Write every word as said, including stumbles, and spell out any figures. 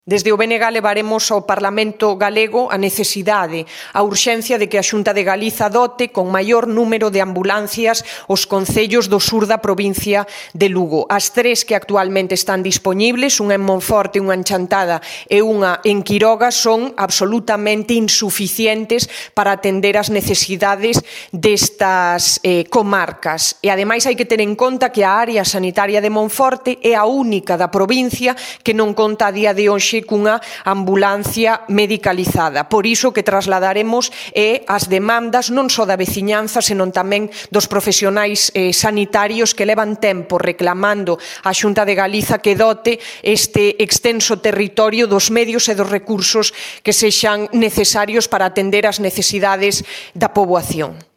Desde o B N G levaremos ao Parlamento galego a necesidade, a urxencia de que a Xunta de Galiza dote con maior número de ambulancias os concellos do sur da provincia de Lugo. As tres que actualmente están dispoñibles, unha en Monforte, unha en Chantada e unha en Quiroga, son absolutamente insuficientes para atender as necesidades destas eh, comarcas. E, ademais, hai que ter en conta que a área sanitaria de Monforte é a única da provincia que non conta a día de hoxe cunha ambulancia medicalizada. Por iso que trasladaremos é as demandas non só da veciñanza, senón tamén dos profesionais eh, sanitarios que levan tempo reclamando á Xunta de Galiza que dote este extenso territorio dos medios e dos recursos que sexan necesarios para atender as necesidades da poboación.